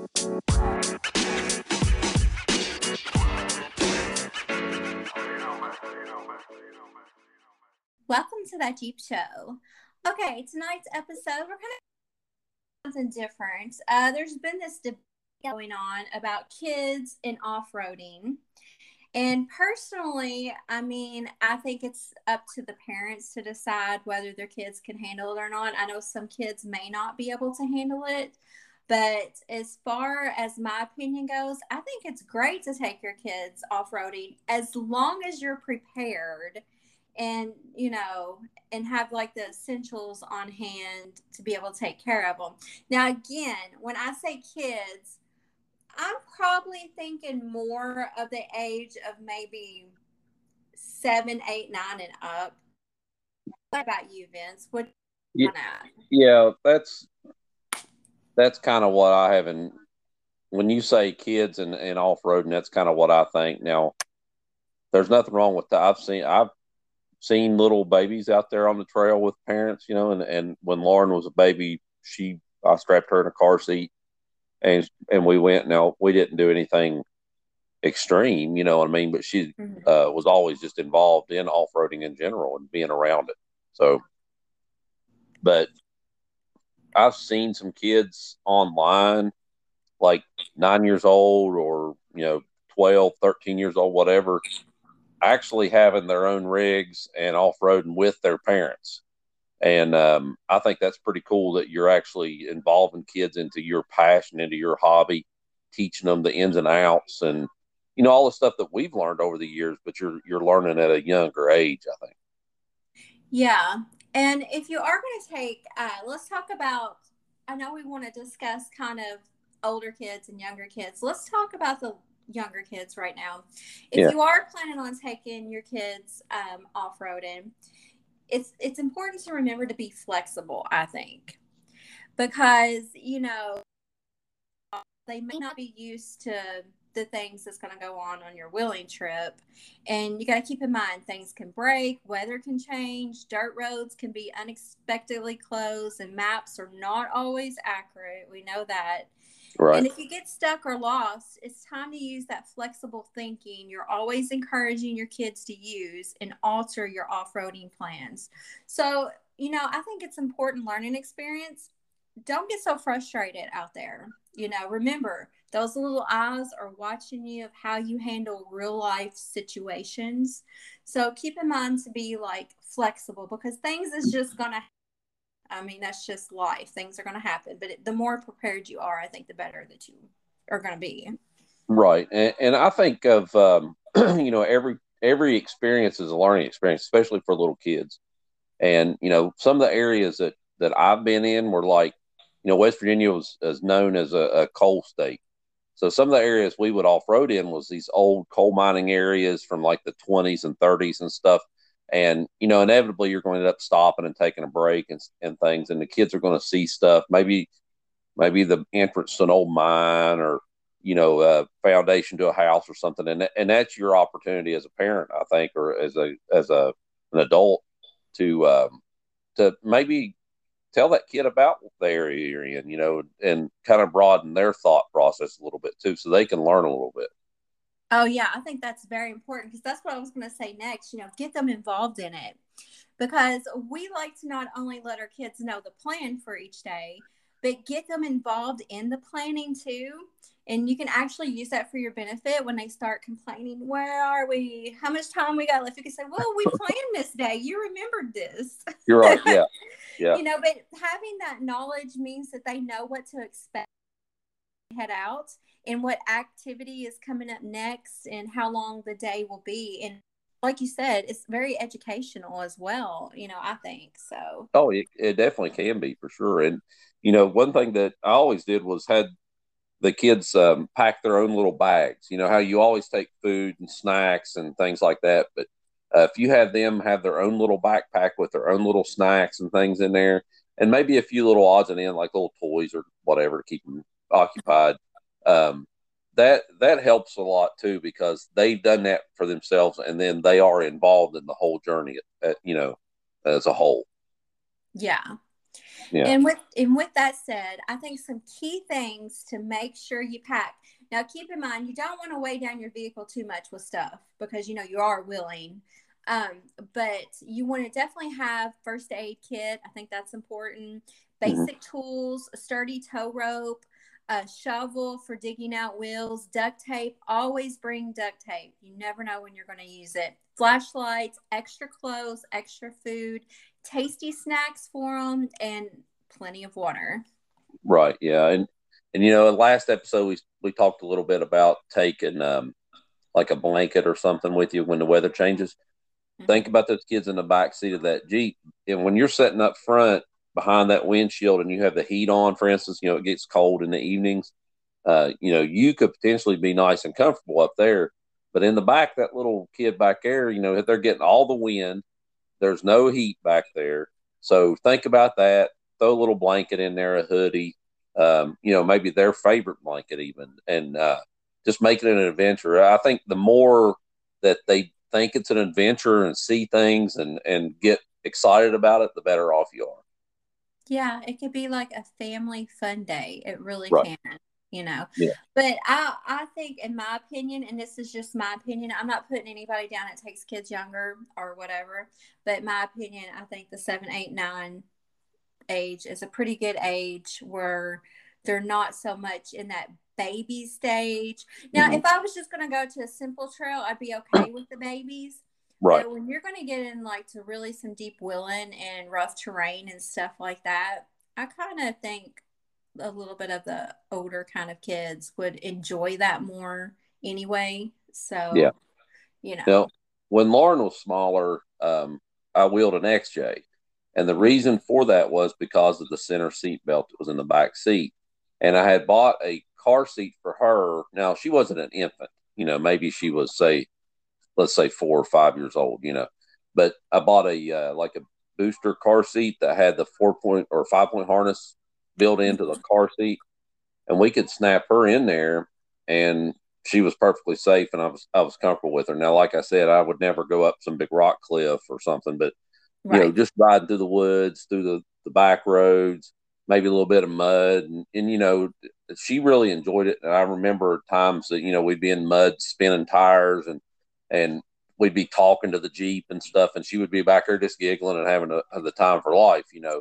Welcome to That Jeep Show. Okay, tonight's episode, we're kind of something different. There's been this debate going on about kids and off-roading. And personally, I think it's up to the parents to decide whether their kids can handle it or not. I know some kids may not be able to handle it, but as far as my opinion goes, I think it's great to take your kids off-roading as long as you're prepared and, and have like the essentials on hand to be able to take care of them. Now, again, when I say kids, I'm probably thinking more of the age of maybe 7, 8, 9, and up. What about you, Vince? What? Yeah, that's kind of what I have in. When you say kids and off-roading, that's kind of what I think. Now, there's nothing wrong with that. I've seen little babies out there on the trail with parents, and when Lauren was a baby, I strapped her in a car seat and we went. Now, we didn't do anything extreme, you know what I mean? But she was always just involved in off-roading in general and being around it. So, but I've seen some kids online, like 9 years old or, 12, 13 years old, whatever, actually having their own rigs and off-roading with their parents. And I think that's pretty cool that you're actually involving kids into your passion, into your hobby, teaching them the ins and outs and, all the stuff that we've learned over the years, but you're learning at a younger age, I think. Yeah. And if you are going to take, let's talk about, I know we want to discuss kind of older kids and younger kids. Let's talk about the younger kids right now. If you are planning on taking your kids off-roading, it's important to remember to be flexible, I think, because, they may not be used to the things that's going to go on your wheeling trip. And you got to keep in mind, things can break, weather can change, dirt roads can be unexpectedly closed, and maps are not always accurate. We know that. Right. And if you get stuck or lost, it's time to use that flexible thinking you're always encouraging your kids to use and alter your off-roading plans. So, I think it's important learning experience. Don't get so frustrated out there. Remember, those little eyes are watching you of how you handle real life situations. So keep in mind to be flexible, because things is just going to, that's just life. Things are going to happen. But the more prepared you are, I think the better that you are going to be. Right. And I think of, every experience is a learning experience, especially for little kids. And, some of the areas that I've been in were like, West Virginia is known as a coal state. So some of the areas we would off-road in was these old coal mining areas from like the 20s and 30s and stuff. And, inevitably you're going to end up stopping and taking a break and things. And the kids are going to see stuff, maybe the entrance to an old mine or, a foundation to a house or something. And that's your opportunity as a parent, I think, or as an adult to maybe tell that kid about the area you're in, and kind of broaden their thought process a little bit too, so they can learn a little bit. Oh yeah, I think that's very important, because that's what I was going to say next. Get them involved in it, because we like to not only let our kids know the plan for each day, but get them involved in the planning too. And you can actually use that for your benefit when they start complaining. Where are we? How much time we got left? You can say, well, we planned this day. You remembered this. You're right. Yeah. Yeah. But having that knowledge means that they know what to expect, head out, and what activity is coming up next and how long the day will be. And like you said, it's very educational as well, I think so. Oh, it definitely can be, for sure. And, one thing that I always did was had the kids pack their own little bags. How you always take food and snacks and things like that. But if you have them have their own little backpack with their own little snacks and things in there, and maybe a few little odds and ends like little toys or whatever to keep them occupied, that helps a lot too, because they've done that for themselves, and then they are involved in the whole journey, as a whole. Yeah. Yeah. And with that said, I think some key things to make sure you pack. Now, keep in mind, you don't want to weigh down your vehicle too much with stuff because you are wheeling. But you want to definitely have first aid kit. I think that's important. Basic tools, a sturdy tow rope, a shovel for digging out wheels, duct tape. Always bring duct tape. You never know when you're going to use it. Flashlights, extra clothes, extra food, tasty snacks for them, and plenty of water. Right. Yeah. And last episode we talked a little bit about taking like a blanket or something with you when the weather changes. Think about those kids in the back seat of that Jeep. And when you're sitting up front behind that windshield and you have the heat on, for instance, it gets cold in the evenings. You could potentially be nice and comfortable up there. But in the back, that little kid back there, they're getting all the wind. There's no heat back there. So think about that. Throw a little blanket in there, a hoodie, maybe their favorite blanket even, and just make it an adventure. I think the more that they think it's an adventure and see things and get excited about it, the better off you are. Yeah, it could be like a family fun day. It really Right. can, Yeah. But I think, in my opinion, and this is just my opinion, I'm not putting anybody down that takes kids younger or whatever. But my opinion, I think the 7, 8, 9 age is a pretty good age where they're not so much in that baby stage. Now, if I was just going to go to a simple trail, I'd be okay with the babies. Right. But when you're going to get in like to really some deep wheeling and rough terrain and stuff like that, I kind of think a little bit of the older kind of kids would enjoy that more anyway. Yeah. So, When Lauren was smaller, I wheeled an XJ. And the reason for that was because of the center seat belt that was in the back seat. And I had bought a car seat for her. Now, she wasn't an infant. Maybe she was, let's say 4 or 5 years old, But I bought like a booster car seat that had the 4-point or 5-point harness built into the car seat. And we could snap her in there and she was perfectly safe and I was comfortable with her. Now, like I said, I would never go up some big rock cliff or something, but right. Just riding through the woods, through the back roads, maybe a little bit of mud. And she really enjoyed it. And I remember times that, we'd be in mud spinning tires and we'd be talking to the Jeep and stuff. And she would be back there just giggling and having the time for life.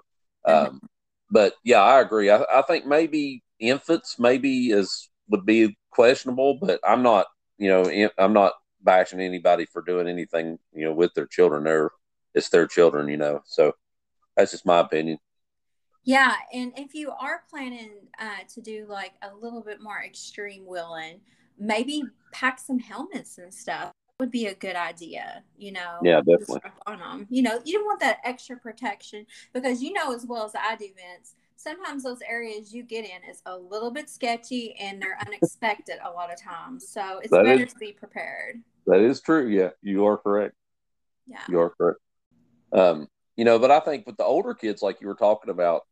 But yeah, I agree. I think maybe infants would be questionable, but I'm not, I'm not bashing anybody for doing anything, with their children. It's their children. So that's just my opinion. Yeah, and if you are planning to do like a little bit more extreme wheeling, maybe pack some helmets and stuff would be a good idea. Yeah, To definitely. strap on them. You don't want that extra protection because as well as I do, Vince. Sometimes those areas you get in is a little bit sketchy and they're unexpected a lot of times. So it's better to be prepared. That is true. Yeah, you are correct. Yeah. You are correct. But I think with the older kids, like you were talking about,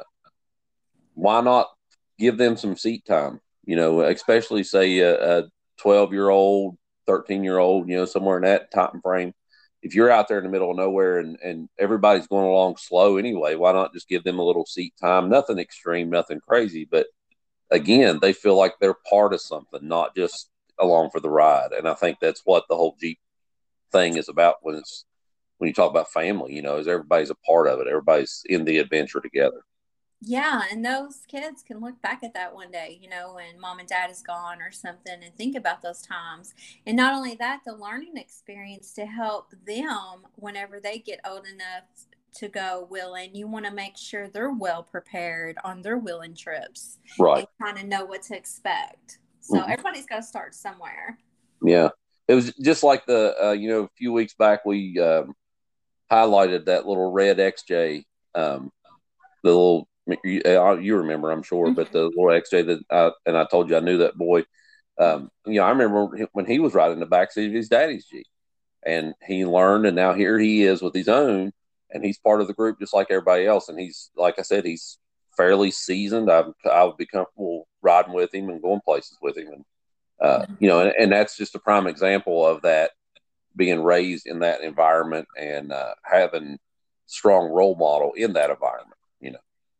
why not give them some seat time? Especially say a 12-year-old, 13-year-old, somewhere in that time frame. If you're out there in the middle of nowhere and everybody's going along slow anyway, why not just give them a little seat time? Nothing extreme, nothing crazy, but again, they feel like they're part of something, not just along for the ride. And I think that's what the whole Jeep thing is about when you talk about family, is everybody's a part of it. Everybody's in the adventure together. Yeah, and those kids can look back at that one day, when mom and dad is gone or something and think about those times. And not only that, the learning experience to help them whenever they get old enough to go wheeling, you want to make sure they're well prepared on their wheeling trips Right. and kind of know what to expect. So everybody's got to start somewhere. Yeah. It was just like a few weeks back, we highlighted that little red XJ, the little, you remember, I'm sure, but the little XJ I told you I knew that boy. I remember when he was riding the backseat of his daddy's Jeep, and he learned, and now here he is with his own, and he's part of the group just like everybody else. And he's, like I said, he's fairly seasoned. I would be comfortable riding with him and going places with him, and that's just a prime example of that, being raised in that environment and having strong role model in that environment.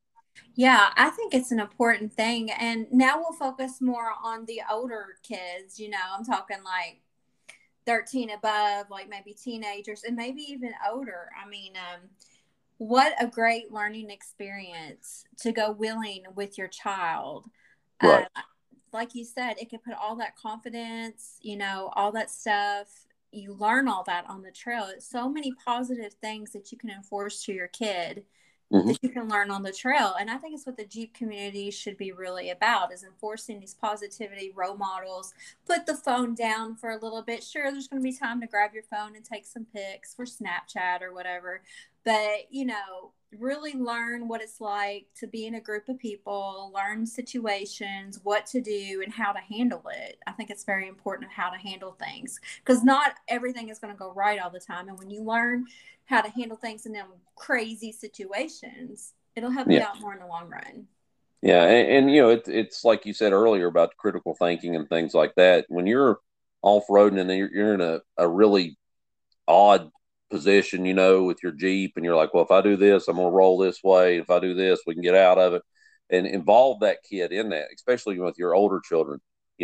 Yeah, I think it's an important thing. And now we'll focus more on the older kids. I'm talking like 13 above, like maybe teenagers and maybe even older. I mean, what a great learning experience to go wheeling with your child. Uh, Right. like you said, it can put all that confidence, all that stuff. You learn all that on the trail. It's so many positive things that you can enforce to your kid Hmm. that you can learn on the trail. And I think it's what the Jeep community should be really about, is enforcing these positivity role models. Put the phone down for a little bit. Sure, there's going to be time to grab your phone and take some pics for Snapchat or whatever. But, really learn what it's like to be in a group of people, learn situations, what to do, and how to handle it. I think it's very important of how to handle things, because not everything is going to go right all the time. And when you learn how to handle things in them crazy situations, it'll help you Yeah. out more in the long run. Yeah. And it's like you said earlier about critical thinking and things like that. When you're off roading and you're in a really odd position, with your Jeep, and you're like, well, if I do this, I'm going to roll this way. If I do this, we can get out of it, and involve that kid in that, especially with your older children.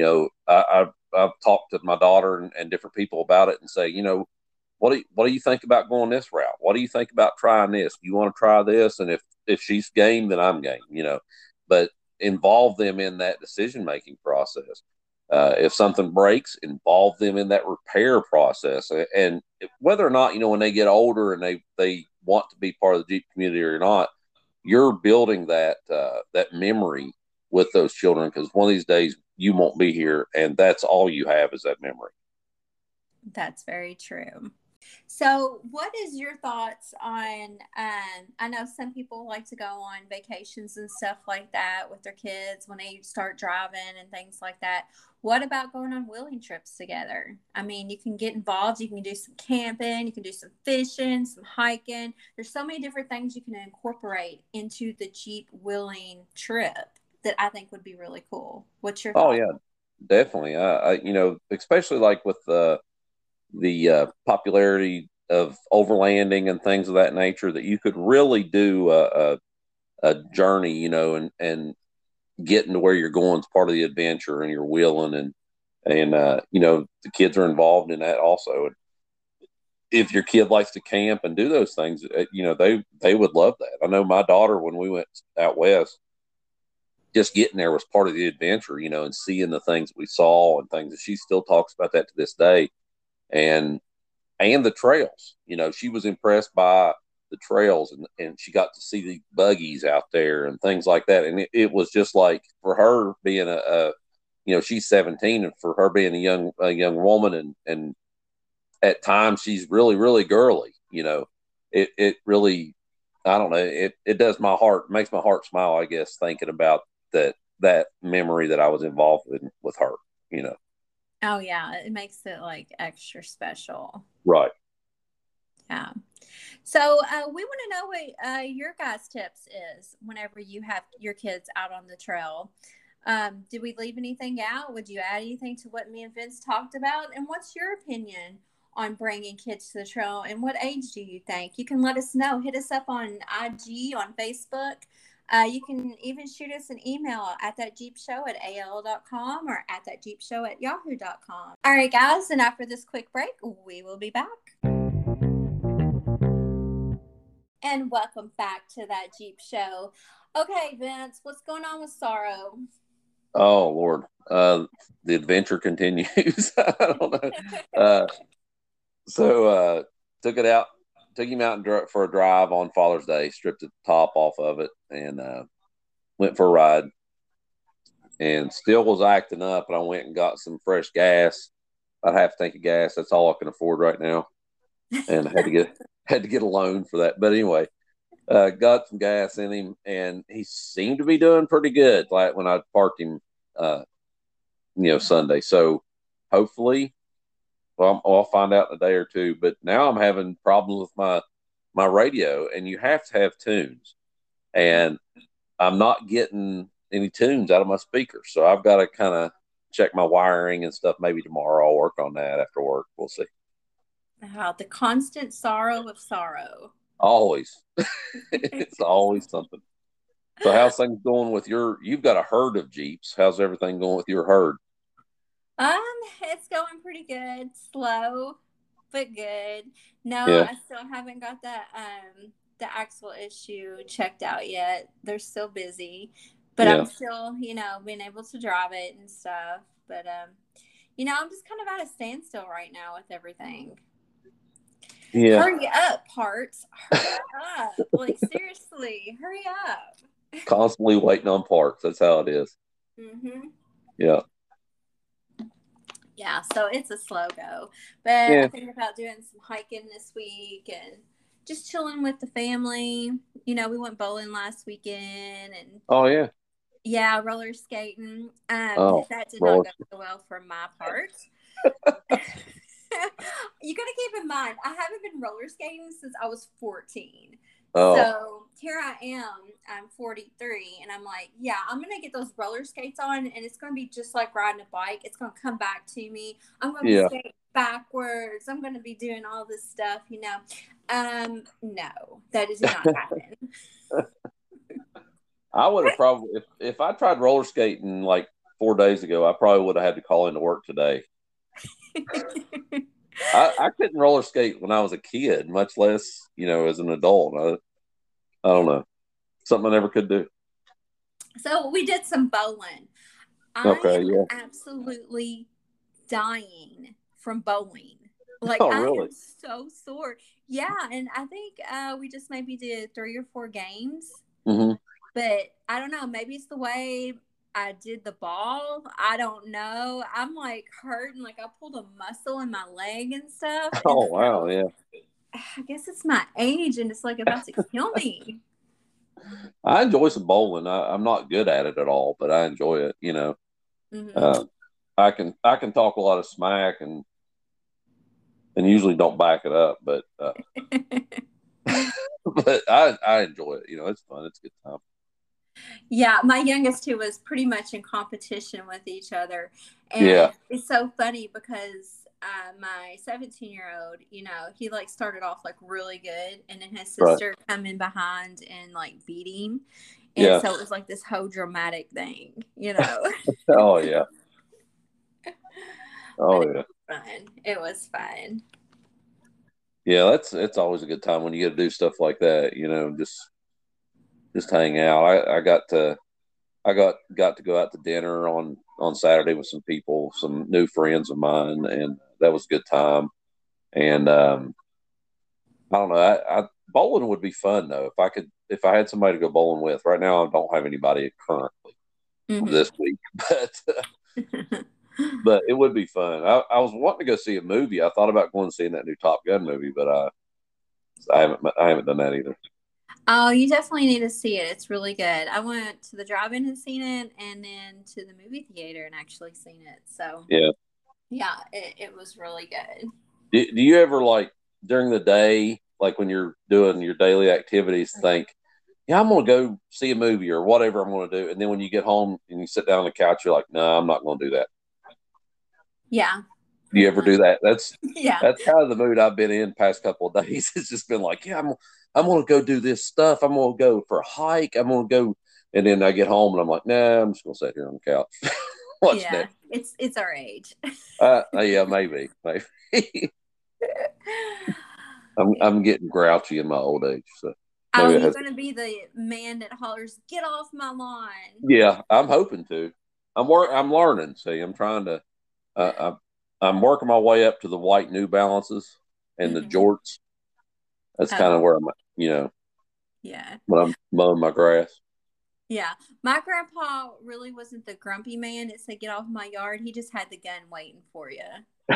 I've talked to my daughter and different people about it and say, what do you think about going this route? What do you think about trying this? Do you want to try this? And if she's game, then I'm game, but involve them in that decision making process. If something breaks, involve them in that repair process. And whether or not, when they get older and they want to be part of the Jeep community or not, you're building that memory with those children, because one of these days you won't be here, and that's all you have is that memory. That's very true. So, what is your thoughts on? I know some people like to go on vacations and stuff like that with their kids when they start driving and things like that. What about going on wheeling trips together? I mean, you can get involved. You can do some camping. You can do some fishing, some hiking. There's so many different things you can incorporate into the Jeep wheeling trip that I think would be really cool. What's your Oh thought? yeah, definitely. Especially like with the popularity of overlanding and things of that nature, that you could really do a journey, and getting to where you're going is part of the adventure, and you're wheeling, and the kids are involved in that also. And if your kid likes to camp and do those things, they would love that. I know my daughter, when we went out west, just getting there was part of the adventure, and seeing the things we saw and things. And she still talks about that to this day. And the trails. She was impressed by the trails, and she got to see the buggies out there and things like that. And it was just like, for her being she's 17, and for her being a young woman, and at times she's really, really girly. It really, I don't know, it does my heart, makes my heart smile, I guess, thinking about that memory that I was involved in with her. Oh, yeah, it makes it like extra special. Right. Yeah. So we want to know what your guys' tips is whenever you have your kids out on the trail. Did we leave anything out? Would you add anything to what me and Vince talked about? And what's your opinion on bringing kids to the trail? And what age do you think? You can let us know. Hit us up on IG, on Facebook. You can even shoot us an email at thatjeepshow@aol.com or at thatjeepshow@yahoo.com. All right, guys. And after this quick break, we will be back. And welcome back to That Jeep Show. Okay, Vince, what's going on with Sorrow? Oh Lord, the adventure continues. I don't know. Uh, so took it out, took him out for a drive on Father's Day. Stripped the top off of it and went for a ride. And still was acting up. And I went and got some fresh gas. About half a tank of gas. That's all I can afford right now. And I had to get a loan for that. But anyway, got some gas in him, and he seemed to be doing pretty good. Like when I parked him, uh, Sunday. So hopefully, well, I'll find out in a day or two. But now I'm having problems with my radio, and you have to have tunes, and I'm not getting any tunes out of my speakers. So I've got to kind of check my wiring and stuff. Maybe tomorrow I'll work on that after work. We'll see. The constant sorrow of sorrow. Always, it's always something. So how's things going with you've got a herd of Jeeps. How's everything going with your herd? Um, it's going pretty good. Slow, but good. No, Yeah. I still haven't got the axle issue checked out yet. They're still busy, but I'm Yeah. still, being able to drive it and stuff. But I'm just kind of at a standstill right now with everything. Yeah. Hurry up, parts. Hurry up. Like seriously, hurry up. Constantly waiting on parts. That's how it is. Mhm. Yeah. Yeah, so it's a slow go. But I Yeah. think about doing some hiking this week and just chilling with the family. We went bowling last weekend and Oh yeah. yeah, roller skating. Oh, That did not roller. go so well for my part. You got to keep in mind, I haven't been roller skating since I was 14. Oh So here I am, I'm 43, and I'm like, yeah, I'm going to get those roller skates on, and it's going to be just like riding a bike. It's going to come back to me. I'm going to be yeah. skating backwards. I'm going to be doing all this stuff. No, that did not happen. I would have probably if I tried roller skating like 4 days ago, I probably would have had to call into work today. I couldn't roller skate when I was a kid, much less as an adult. I don't know, something I never could do. So we did some bowling. I Okay, am yeah. absolutely dying from bowling. Like Oh I really? am so sore. Yeah, and I think we just maybe did 3 or 4 games. Hmm. But I don't know, maybe it's the way I did the ball. I don't know. I'm like hurting, like I pulled a muscle in my leg and stuff. And Oh wow, so yeah. I guess it's my age and it's like about to kill me. I enjoy some bowling. I'm not good at it at all, but I enjoy it. Hmm. Uh, I can talk a lot of smack and usually don't back it up, but but I enjoy it. It's fun. It's a good time. Yeah, my youngest two was pretty much in competition with each other. Yeah, And it's so funny because my 17-year-old, he like started off like really good. And then his right. sister come in behind and like beat him. And Yeah. so it was like this whole dramatic thing. Oh yeah. But Oh it yeah. was fun. It was fun. Yeah, it's always a good time when you get to do stuff like that. Just hang out. I got to go out to dinner on Saturday with some people, some new friends of mine, and that was a good time. And I don't know. Bowling would be fun though if I had somebody to go bowling with. Right now, I don't have anybody currently Hmm. this week, but it would be fun. I was wanting to go see a movie. I thought about going and seeing that new Top Gun movie, but I haven't done that either. Oh, you definitely need to see it. It's really good. I went to the drive-in and seen it, and then to the movie theater and actually seen it. So Yeah. yeah, it was really good. Do you ever like during the day, like when you're doing your daily activities, think, yeah, I'm gonna go see a movie or whatever I'm gonna do, and then when you get home and you sit down on the couch, you're like, no, I'm not gonna do that. Yeah, Do you pretty ever much. do that? That's Yeah. that's kind of the mood I've been in past couple of days. It's just been like, yeah, I'm gonna go do this stuff. I'm gonna go for a hike. I'm gonna go, and then I get home and I'm like, nah, I'm just gonna sit here on the couch, watch Yeah. Netflix. It's our age. Yeah, maybe. I'm getting grouchy in my old age, so Oh, maybe it you're has. gonna be the man that hollers, "Get off my lawn." Yeah, I'm hoping to. I'm learning. See, I'm trying to. I'm working my way up to the white New Balances and the Hmm. jorts. That's kind of Oh, where I'm. yeah. When I'm mowing my grass. Yeah. My grandpa really wasn't the grumpy man that said, "Get off my yard." He just had the gun waiting for you.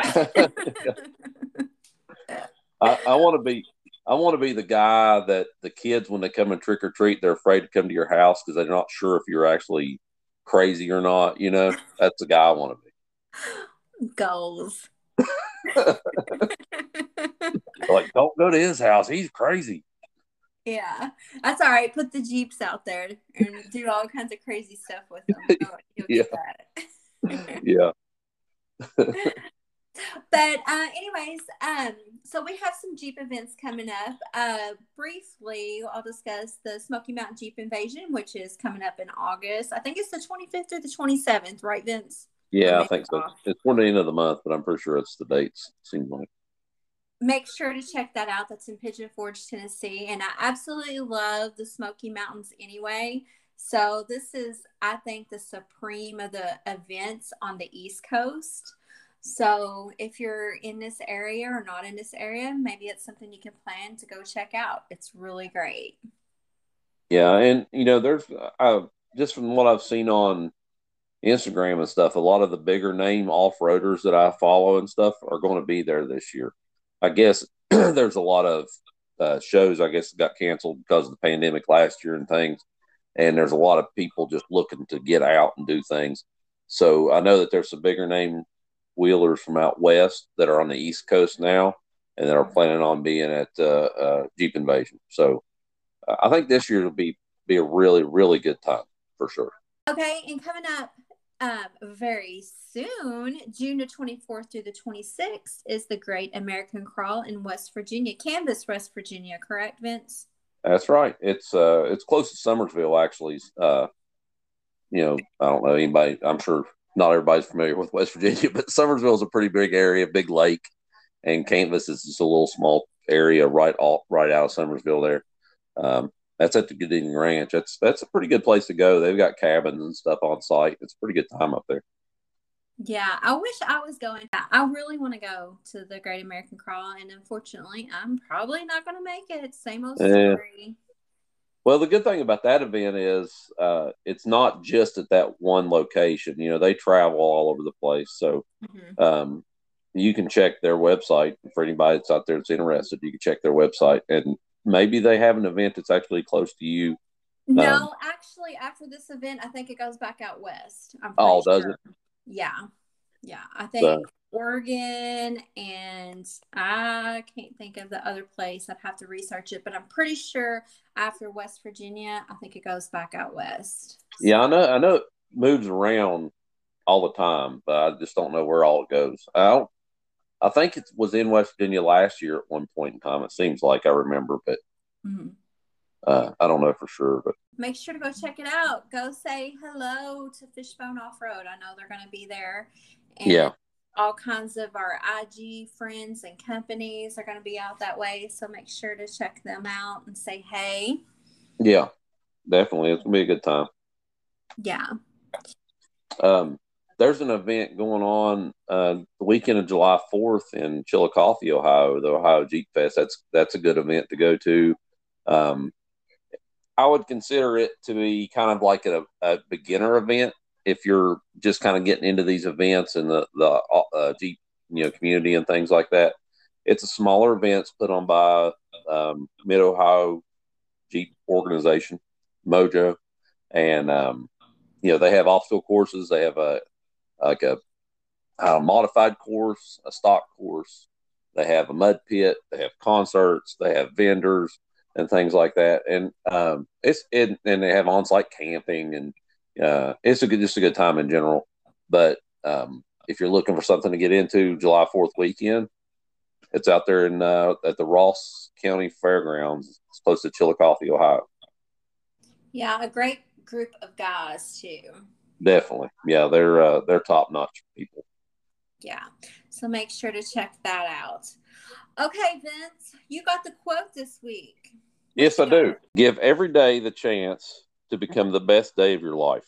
I want to be. I want to be the guy that the kids, when they come and trick or treat, they're afraid to come to your house because they're not sure if you're actually crazy or not. That's the guy I want to Goals. be. Like, don't go to his house. He's crazy. Yeah, that's all right. Put the Jeeps out there and do all kinds of crazy stuff with them. You'll Yeah, get that. yeah, But But anyways, so we have some Jeep events coming up. Briefly, I'll discuss the Smoky Mountain Jeep Invasion, which is coming up in August. I think it's the 25th or the 27th, right, Vince? Yeah, I think so. It's toward the end of the month, but I'm pretty sure it's the dates. Seems like. Make sure to check that out. That's in Pigeon Forge, Tennessee. And I absolutely love the Smoky Mountains anyway. So this is, I think, the supreme of the events on the East Coast. So if you're in this area or not in this area, maybe it's something you can plan to go check out. It's really great. Yeah, and there's just from what I've seen on Instagram and stuff, a lot of the bigger name off-roaders that I follow and stuff are going to be there this year. I guess there's a lot of shows, I guess, that got canceled because of the pandemic last year and things. And there's a lot of people just looking to get out and do things. So I know that there's some bigger name wheelers from out west that are on the East Coast now and that are planning on being at Jeep Invasion. So I think this year will be a really, really good time for sure. Okay, and coming up very soon, June the 24th through the 26th, is the Great American Crawl in West Virginia, Canvas, West Virginia. Correct, Vince? That's right. It's close to Summersville, actually. I don't know anybody. I'm sure not everybody's familiar with West Virginia, but Summersville is a pretty big area, big lake, and Canvas is just a little small area right out of Summersville there. That's at the Gooding Ranch. That's a pretty good place to go. They've got cabins and stuff on site. It's a pretty good time up there. Yeah, I wish I was going. I really want to go to the Great American Crawl, and unfortunately, I'm probably not going to make it. Same old story. Well, the good thing about that event is it's not just at that one location. They travel all over the place. So you can check their website for anybody that's out there that's interested. You can check their website, and maybe they have an event that's actually close to you. No, actually, after this event, I think it goes back out west. Does it? Yeah. I think Oregon, and I can't think of the other place. I'd have to research it, but I'm pretty sure after West Virginia, I think it goes back out west. Yeah, I know it moves around all the time, but I just don't know where all it goes. I think it was in West Virginia last year at one point in time. It seems like I remember, but I don't know for sure. But make sure to go check it out. Go say hello to Fishbone Off Road. I know they're going to be there. And all kinds of our IG friends and companies are going to be out that way. So make sure to check them out and say hey. Yeah, definitely. It's going to be a good time. Yeah. There's an event going on the weekend of July 4th in Chillicothe, Ohio, the Ohio Jeep Fest. That's a good event to go to. I would consider it to be kind of like a beginner event if you're just kind of getting into these events and the Jeep community and things like that. It's a smaller event put on by Mid Ohio Jeep organization, Mojo, and they have obstacle courses. They have a modified course, a stock course. They have a mud pit. They have concerts. They have vendors and things like that. And and they have on-site camping, and it's just a good time in general. But if you're looking for something to get into July 4th weekend, it's out there at the Ross County Fairgrounds. It's close to Chillicothe, Ohio. Yeah, a great group of guys too. Definitely. Yeah, they're top-notch people. Yeah. So make sure to check that out. Okay, Vince, you got the quote this week. Yes, I do. Give every day the chance to become the best day of your life.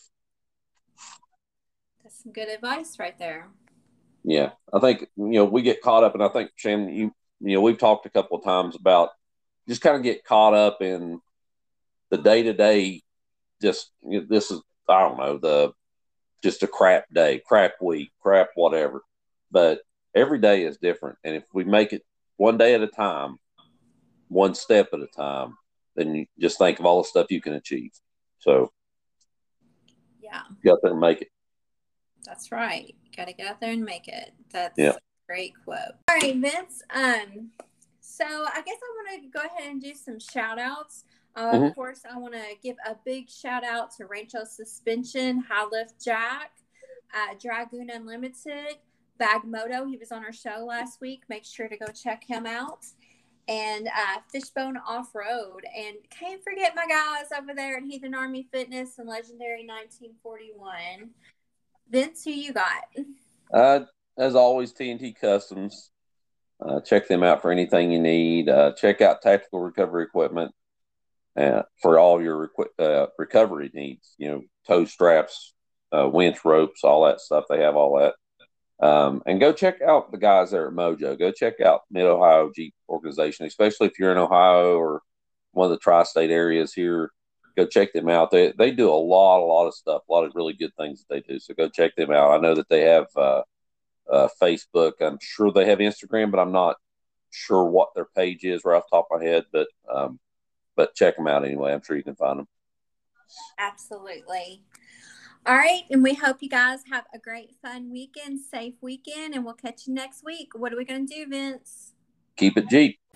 That's some good advice right there. Yeah. I think, we get caught up, and I think, Shannon, we've talked a couple of times about just kind of get caught up in the day-to-day, just, this is, I don't know, just a crap day, crap week, crap whatever. But every day is different. And if we make it one day at a time, one step at a time, then you just think of all the stuff you can achieve. So, yeah, get out there and make it. That's right. Got to get out there and make it. That's a great quote. All right, Vince. So I guess I want to go ahead and do some shout outs. Of course, I want to give a big shout out to Rancho Suspension, High Lift Jack, Dragoon Unlimited, Bagmoto. He was on our show last week. Make sure to go check him out. And Fishbone Off-Road. And can't forget my guys over there at Heathen Army Fitness and Legendary 1941. Vince, who you got? As always, TNT Customs. Check them out for anything you need. Check out Tactical Recovery Equipment for all your recovery needs. Tow straps, winch ropes, all that stuff. They have all that. And go check out the guys there at Mojo. Go check out Mid-Ohio Jeep Organization, especially if you're in Ohio or one of the tri-state areas here. Go check them out. They do a lot of stuff, a lot of really good things that they do. So go check them out. I know that they have Facebook. I'm sure they have Instagram, but I'm not sure what their page is right off the top of my head. But check them out anyway. I'm sure you can find them. Absolutely. All right, and we hope you guys have a great, fun weekend, safe weekend, and we'll catch you next week. What are we going to do, Vince? Keep it Jeep.